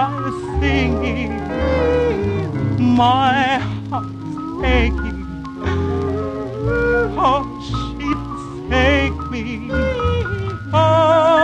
while singing. My heart's aching. Oh, she forsake me. Oh,